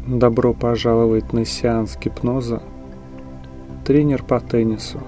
Добро пожаловать на сеанс гипноза «Тренер по теннису».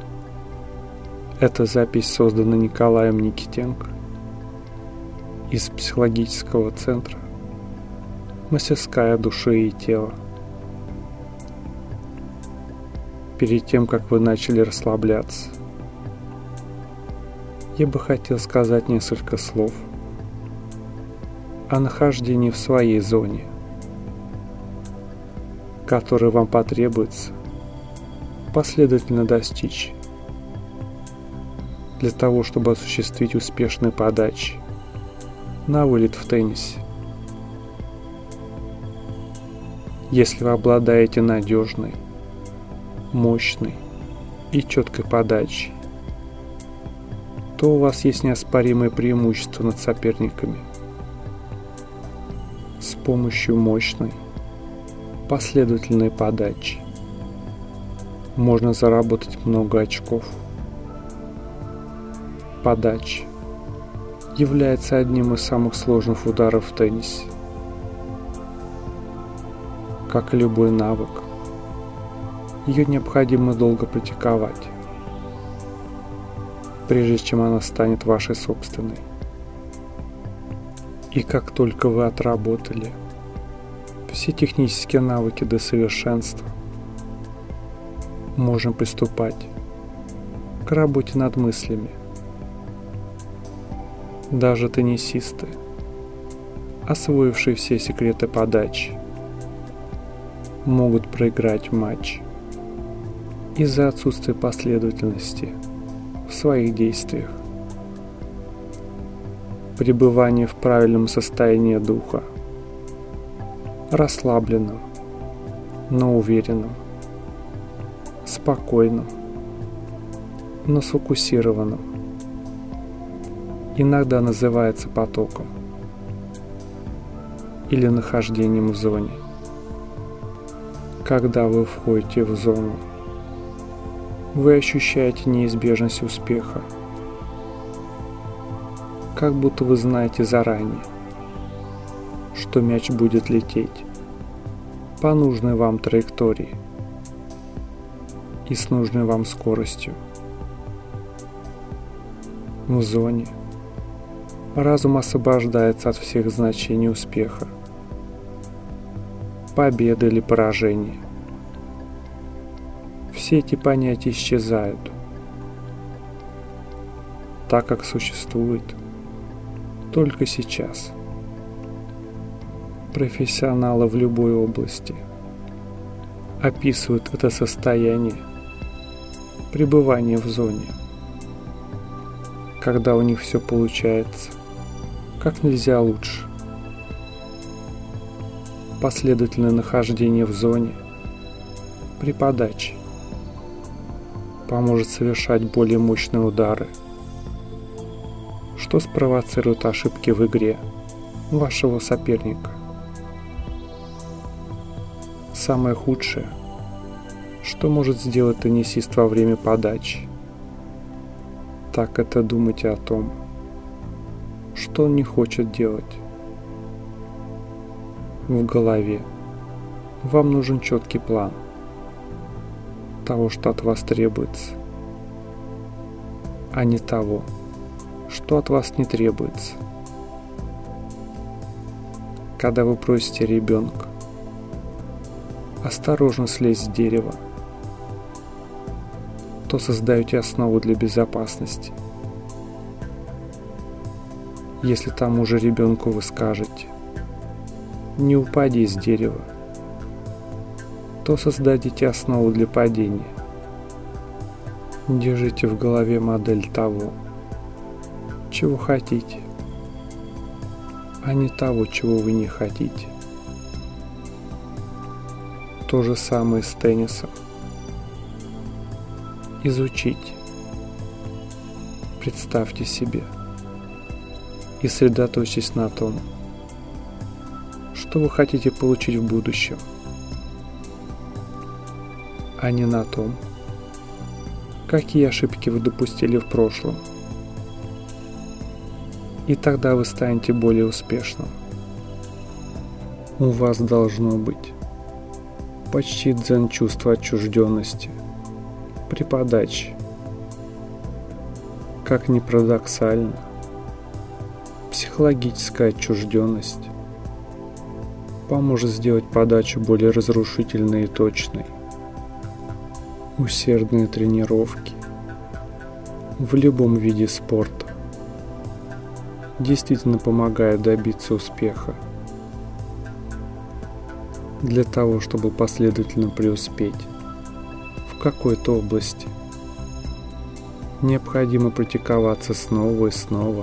Эта запись создана Николаем Никитенко из психологического центра «Мастерская души и тела». Перед тем, как вы начали расслабляться, я бы хотел сказать несколько слов о нахождении в своей зоне, который вам потребуется последовательно достичь для того, чтобы осуществить успешные подачи на вылет в теннисе. Если вы обладаете надежной, мощной и четкой подачей, то у вас есть неоспоримое преимущество над соперниками. С помощью мощной, последовательной подачи можно заработать много очков. Подача является одним из самых сложных ударов в теннисе. Как и любой навык, ее необходимо долго практиковать, прежде чем она станет вашей собственной. И как только вы отработали все технические навыки до совершенства, можем приступать к работе над мыслями. Даже теннисисты, освоившие все секреты подачи, могут проиграть матч из-за отсутствия последовательности в своих действиях. Пребывание в правильном состоянии духа, расслабленном, но уверенном, спокойном, но сфокусированном, иногда называется потоком или нахождением в зоне. Когда вы входите в зону, вы ощущаете неизбежность успеха, как будто вы знаете заранее, что мяч будет лететь по нужной вам траектории и с нужной вам скоростью. В зоне разум освобождается от всех значений успеха, победы или поражения. Все эти понятия исчезают, так как существует только сейчас. Профессионалы в любой области описывают это состояние пребывания в зоне, когда у них все получается как нельзя лучше. Последовательное нахождение в зоне при подаче поможет совершать более мощные удары, что спровоцирует ошибки в игре вашего соперника. Самое худшее, что может сделать теннисист во время подачи, так это думать о том, что он не хочет делать. В голове вам нужен четкий план того, что от вас требуется, а не того, что от вас не требуется. Когда вы просите ребенка осторожно слезть с дерева, то создаете основу для безопасности. Если тому же ребенку вы скажете «не упади с дерева», то создадите основу для падения. Держите в голове модель того, чего хотите, а не того, чего вы не хотите. То же самое с теннисом. Изучите, представьте себе и сосредоточьтесь на том, что вы хотите получить в будущем, а не на том, какие ошибки вы допустили в прошлом. И тогда вы станете более успешным. У вас должно быть почти дзен-чувство отчужденности при подаче. Как ни парадоксально, психологическая отчужденность поможет сделать подачу более разрушительной и точной. Усердные тренировки в любом виде спорта действительно помогают добиться успеха. Для того, чтобы последовательно преуспеть в какой-то области, необходимо практиковаться снова и снова,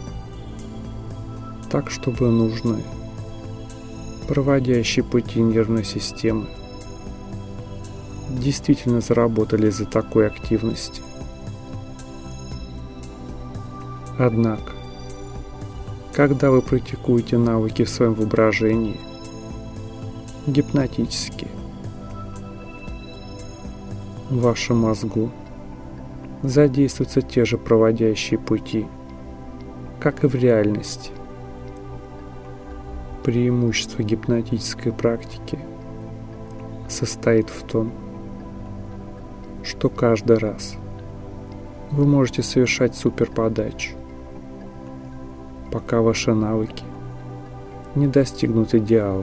так чтобы нужные, проводящие пути нервной системы действительно заработали из-за такой активности. Однако, когда вы практикуете навыки в своем воображении, гипнотически, в вашем мозгу задействуются те же проводящие пути, как и в реальности. Преимущество гипнотической практики состоит в том, что каждый раз вы можете совершать суперподачу, пока ваши навыки не достигнут идеала.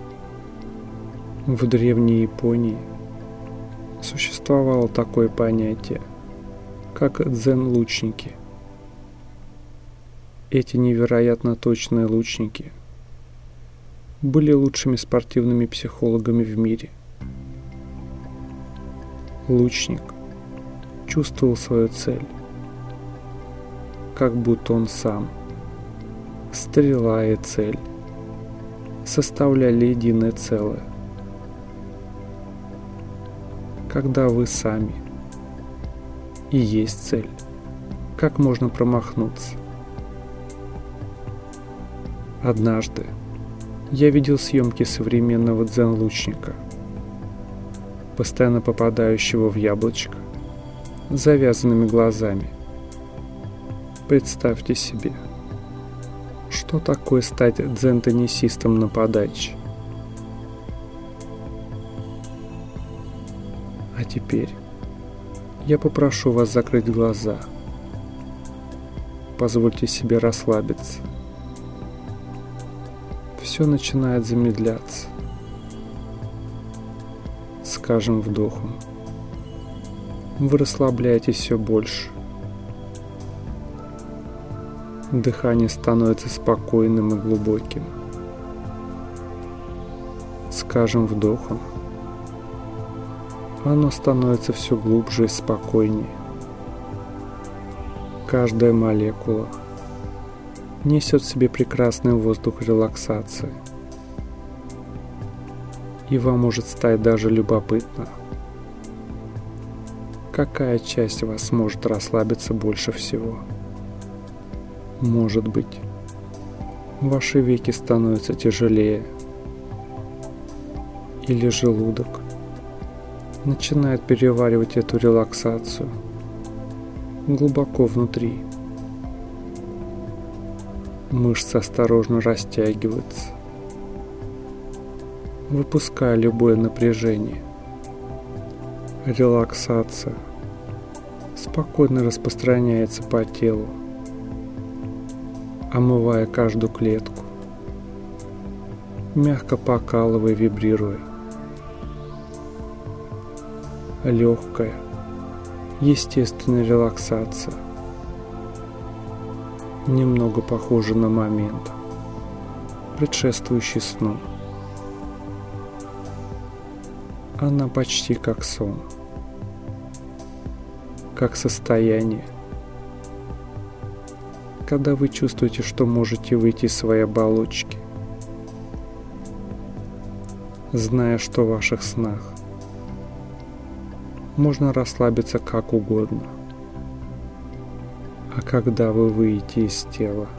В Древней Японии существовало такое понятие, как дзен-лучники. Эти невероятно точные лучники были лучшими спортивными психологами в мире. Лучник чувствовал свою цель, как будто он сам, стрела и цель, составляли единое целое. Когда вы сами и есть цель, как можно промахнуться? Однажды я видел съемки современного дзен-лучника, постоянно попадающего в яблочко, с завязанными глазами. Представьте себе, что такое стать дзен-теннисистом на подаче. А теперь я попрошу вас закрыть глаза. Позвольте себе расслабиться. Все начинает замедляться. С каждым вдохом вы расслабляетесь все больше. Дыхание становится спокойным и глубоким. С каждым вдохом оно становится все глубже и спокойнее. Каждая молекула несет в себе прекрасный воздух релаксации. И вам может стать даже любопытно, какая часть вас может расслабиться больше всего. Может быть, ваши веки становятся тяжелее, или желудок начинает переваривать эту релаксацию глубоко внутри. Мышцы осторожно растягиваются, выпуская любое напряжение. Релаксация спокойно распространяется по телу, омывая каждую клетку, мягко покалывая и вибрируя. Легкая, естественная релаксация, немного похожа на момент, предшествующий сну. Она почти как сон, как состояние, когда вы чувствуете, что можете выйти из своей оболочки, зная, что в ваших снах можно расслабиться как угодно. А когда вы выйдете из тела,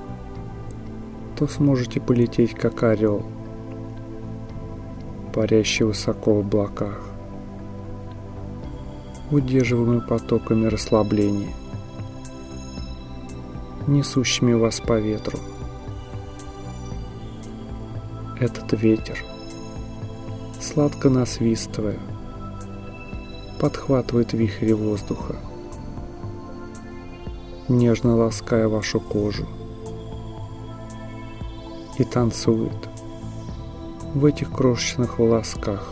то сможете полететь как орел, парящий высоко в облаках, удерживаемый потоками расслабления, несущими вас по ветру. Этот ветер, сладко насвистывая, подхватывает вихри воздуха, нежно лаская вашу кожу, и танцует в этих крошечных волосках,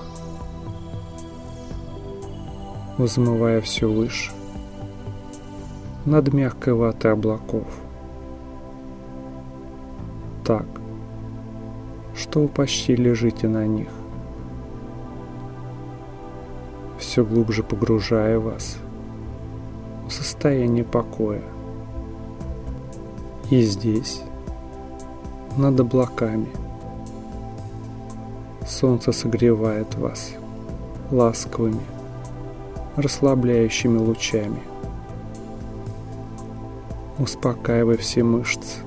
взмывая все выше над мягкой ватой облаков, так, что вы почти лежите на них, все глубже погружая вас в состояние покоя. И здесь, над облаками, солнце согревает вас ласковыми, расслабляющими лучами, успокаивая все мышцы.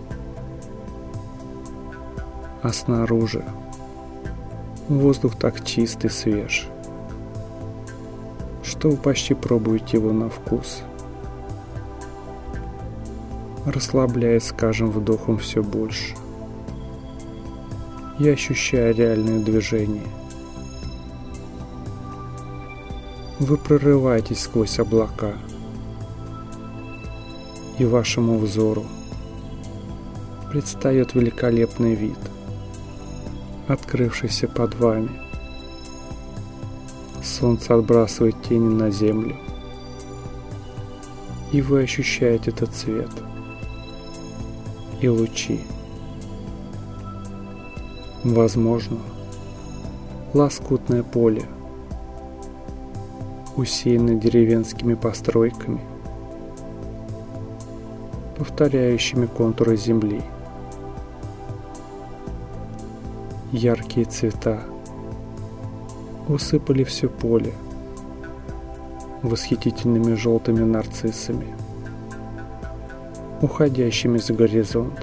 А снаружи воздух так чист и свеж, что вы почти пробуете его на вкус, расслабляясь с каждым вдохом все больше и ощущая реальные движения. Вы прорываетесь сквозь облака, и вашему взору предстает великолепный вид, открывшийся под вами. Солнце отбрасывает тени на землю, и вы ощущаете этот цвет и лучи. Возможно, лоскутное поле, усеянное деревенскими постройками, повторяющими контуры земли. Яркие цвета усыпали все поле восхитительными желтыми нарциссами, уходящими за горизонт.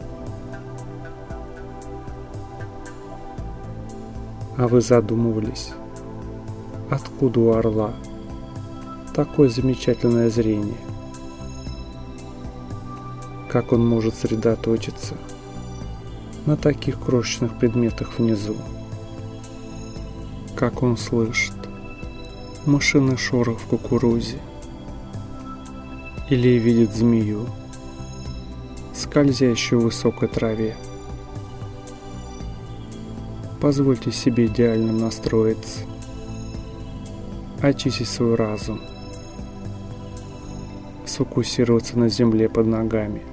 А вы задумывались, откуда у орла такое замечательное зрение? Как он может сосредоточиться на таких крошечных предметах внизу? Как он слышит мышиный шорох в кукурузе или видит змею, скользящую в высокой траве? Позвольте себе идеально настроиться, очистить свой разум, сфокусироваться на земле под ногами.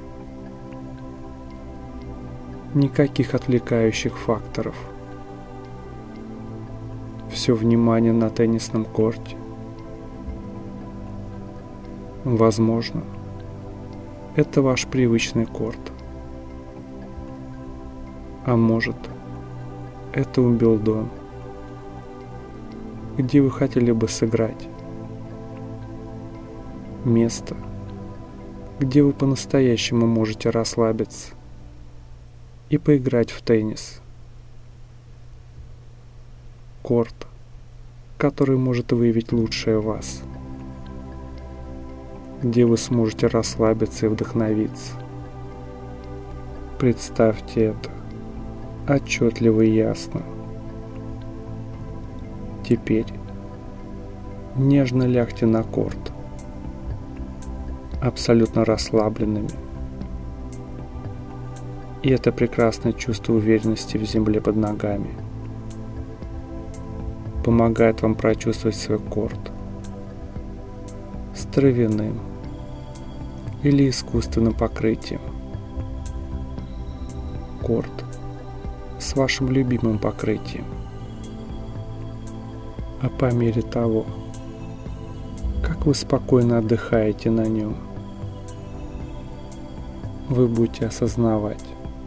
Никаких отвлекающих факторов. Все внимание на теннисном корте. Возможно, это ваш привычный корт. А может, это Умблдон, где вы хотели бы сыграть. Место, где вы по-настоящему можете расслабиться и поиграть в теннис. Корт, который может выявить лучшее в вас, где вы сможете расслабиться и вдохновиться. Представьте это отчетливо и ясно. Теперь нежно лягте на корт, абсолютно расслабленными. И это прекрасное чувство уверенности в земле под ногами помогает вам прочувствовать свой корт с травяным или искусственным покрытием. Корт с вашим любимым покрытием. А по мере того, как вы спокойно отдыхаете на нем, вы будете осознавать,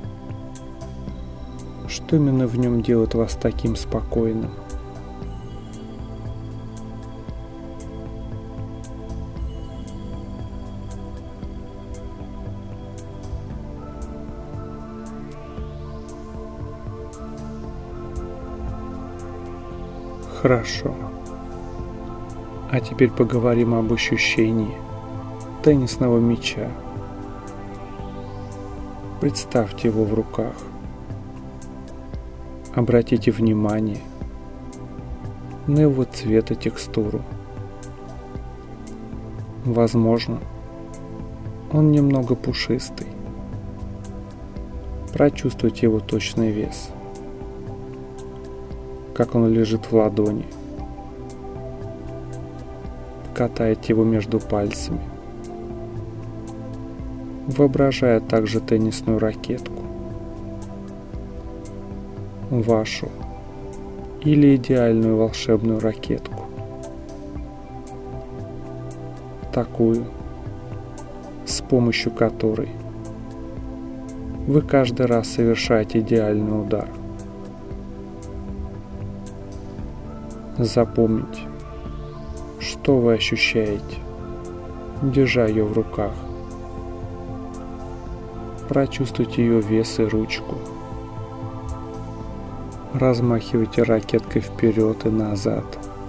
что именно в нем делает вас таким спокойным. Хорошо. А теперь поговорим об ощущении теннисного мяча. Представьте его в руках. Обратите внимание на его цвет и текстуру. Возможно, он немного пушистый. Прочувствуйте его точный вес, как он лежит в ладони. Катайте его между пальцами, воображая также теннисную ракетку, вашу или идеальную волшебную ракетку, такую, с помощью которой вы каждый раз совершаете идеальный удар. Запомните, что вы ощущаете, держа ее в руках. Прочувствуйте ее вес и ручку. Размахивайте ракеткой вперед и назад.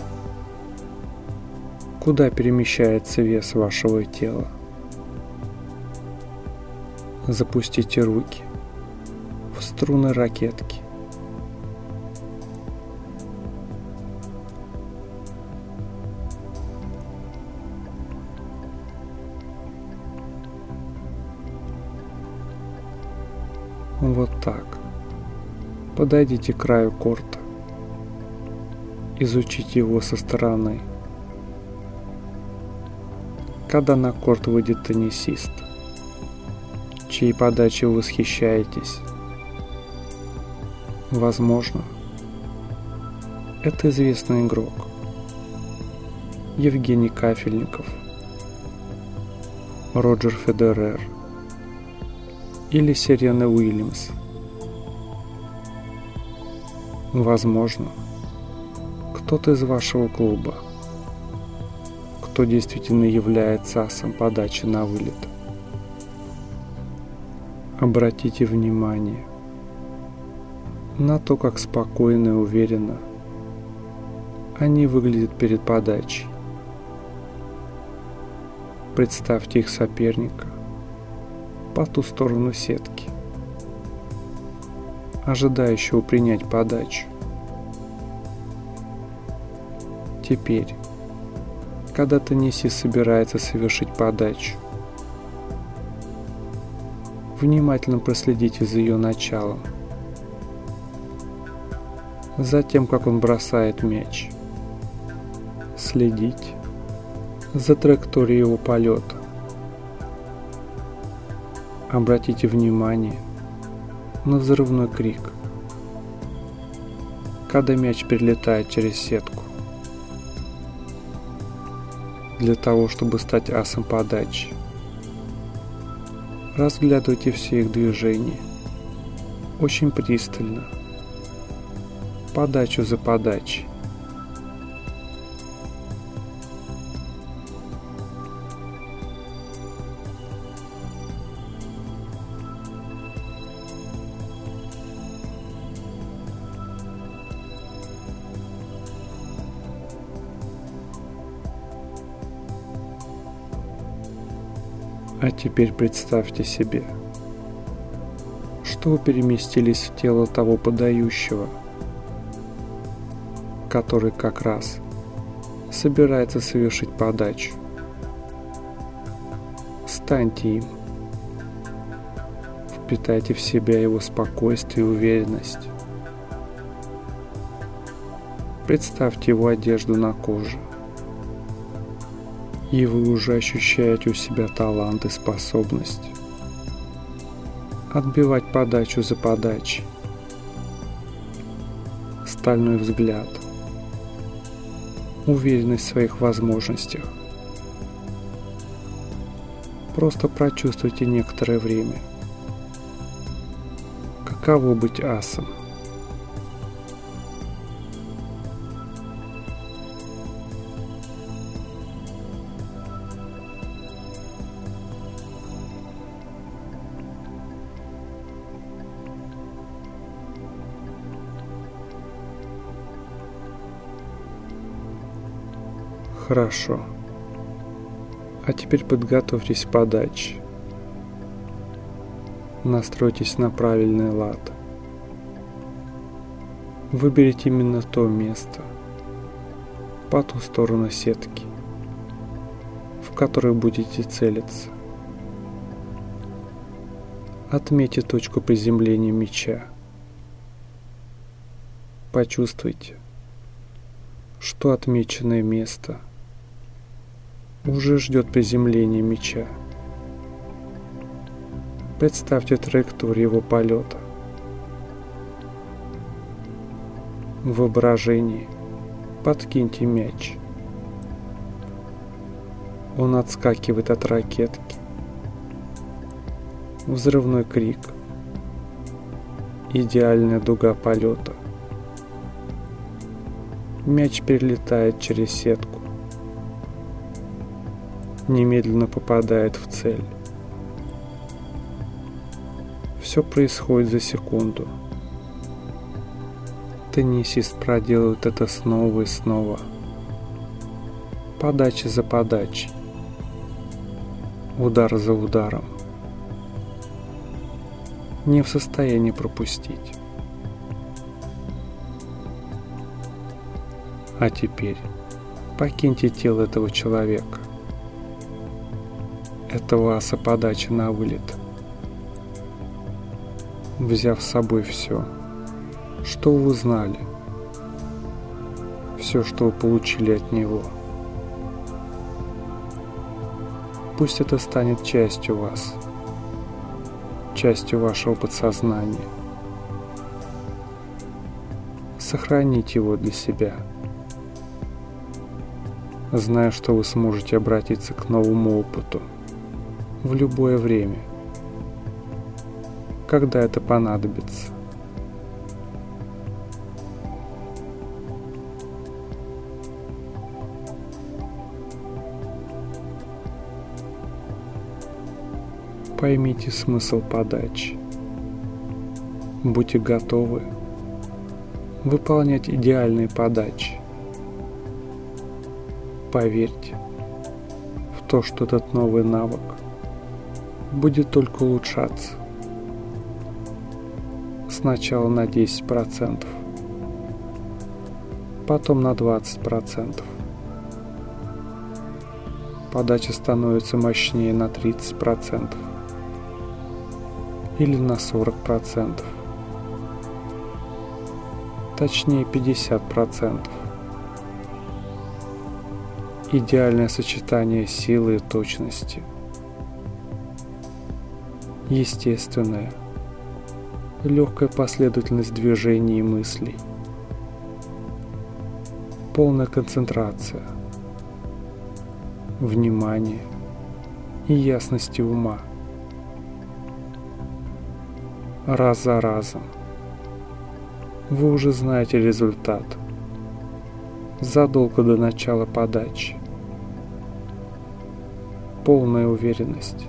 Куда перемещается вес вашего тела? Запустите руки в струны ракетки. Вот так. Подойдите к краю корта. Изучите его со стороны. Когда на корт выйдет теннисист, чьей подачей вы восхищаетесь, возможно, это известный игрок Евгений Кафельников, Роджер Федерер или Серена Уильямс. Возможно, кто-то из вашего клуба, кто действительно является асом подачи на вылет. Обратите внимание на то, как спокойно и уверенно они выглядят перед подачей. Представьте их соперника по ту сторону сетки, ожидающего принять подачу. Теперь, когда теннисист собирается совершить подачу, внимательно проследите за ее началом, за тем, как он бросает мяч. Следите за траекторией его полета. Обратите внимание на взрывной крик, когда мяч перелетает через сетку. Для того, чтобы стать асом подачи, разглядывайте все их движения очень пристально, подачу за подачей. А теперь представьте себе, что вы переместились в тело того подающего, который как раз собирается совершить подачу. Станьте им. Впитайте в себя его спокойствие и уверенность. Представьте его одежду на коже. И вы уже ощущаете у себя талант и способность отбивать подачу за подачей. Стальной взгляд, уверенность в своих возможностях. Просто прочувствуйте некоторое время, каково быть асом. Хорошо. А теперь подготовьтесь к подаче. Настройтесь на правильный лад. Выберите именно то место по ту сторону сетки, в которой будете целиться. Отметьте точку приземления мяча. Почувствуйте, что отмеченное место уже ждет приземления мяча. Представьте траекторию его полета. В воображении подкиньте мяч. Он отскакивает от ракетки. Взрывной крик. Идеальная дуга полета. Мяч перелетает через сетку. Немедленно попадает в цель. Все происходит за секунду. Теннисист проделывает это снова и снова. Подача за подачей. Удар за ударом. Не в состоянии пропустить. А теперь покиньте тело этого человека. Это аса подачи на вылет. Взяв с собой все, что вы узнали, все, что вы получили от него. Пусть это станет частью вас, частью вашего подсознания. Сохраните его для себя, зная, что вы сможете обратиться к новому опыту в любое время, когда это понадобится. Поймите смысл подачи. Будьте готовы выполнять идеальные подачи. Поверьте в то, что этот новый навык будет только улучшаться. Сначала на 10%, потом на 20%. Подача становится мощнее на 30%. Или на 40%. Точнее 50%. Идеальное сочетание силы и точности. Естественная, легкая последовательность движений и мыслей. Полная концентрация. Внимание и ясности ума. Раз за разом. Вы уже знаете результат. Задолго до начала подачи. Полная уверенность.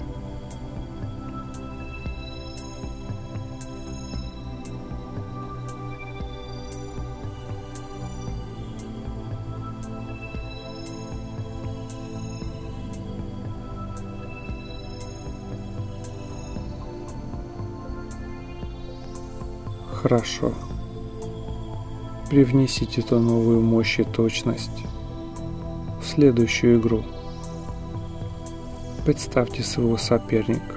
Хорошо. Привнесите эту новую мощь и точность в следующую игру. Представьте своего соперника.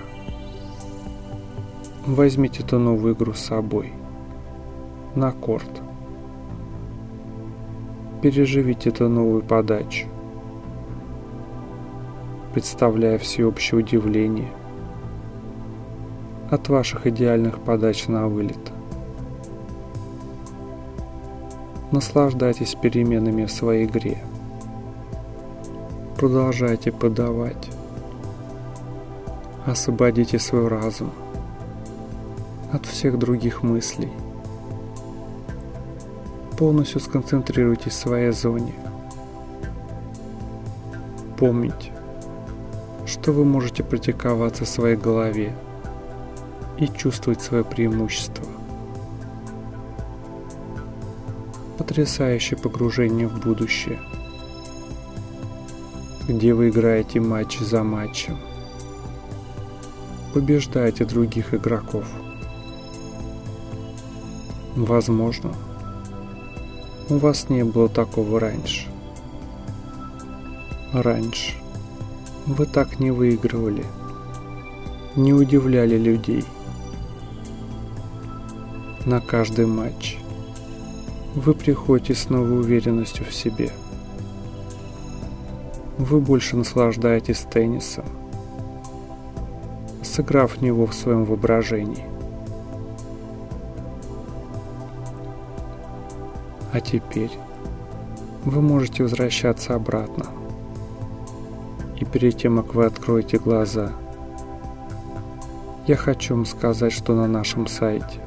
Возьмите эту новую игру с собой на корт. Переживите эту новую подачу, представляя всеобщее удивление от ваших идеальных подач на вылет. Наслаждайтесь переменами в своей игре. Продолжайте подавать. Освободите свой разум от всех других мыслей. Полностью сконцентрируйтесь в своей зоне. Помните, что вы можете практиковаться в своей голове и чувствовать свое преимущество. Потрясающее погружение в будущее, где вы играете матч за матчем, побеждаете других игроков. Возможно, У вас не было такого раньше. Раньше вы так не выигрывали, не удивляли людей. На каждый матч вы приходите с новой уверенностью в себе. Вы больше наслаждаетесь теннисом, сыграв в него в своем воображении. А теперь вы можете возвращаться обратно. И перед тем, как вы откроете глаза, я хочу вам сказать, что на нашем сайте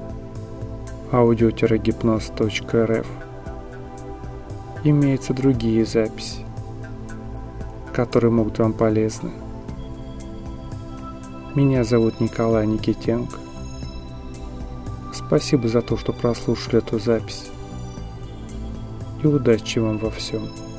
audio-гипноз.рф имеются другие записи, которые могут вам полезны. Меня зовут Николай Никитенко. Спасибо за то, что прослушали эту запись. И удачи вам во всем.